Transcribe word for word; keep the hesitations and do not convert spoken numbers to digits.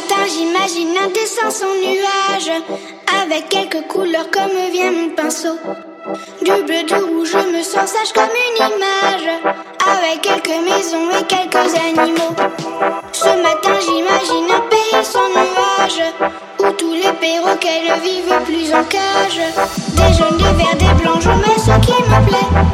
matin j'imagine un dessin sans nuage, avec quelques couleurs comme vient mon pinceau. Du bleu, du rouge, je me sens sage comme une image, avec quelques maisons et quelques animaux. Ce matin j'imagine un pays sans nuages, où tous les perroquets ne vivent plus en cage. Des jaunes, des verts, des blancs, je mets ce qui me plaît.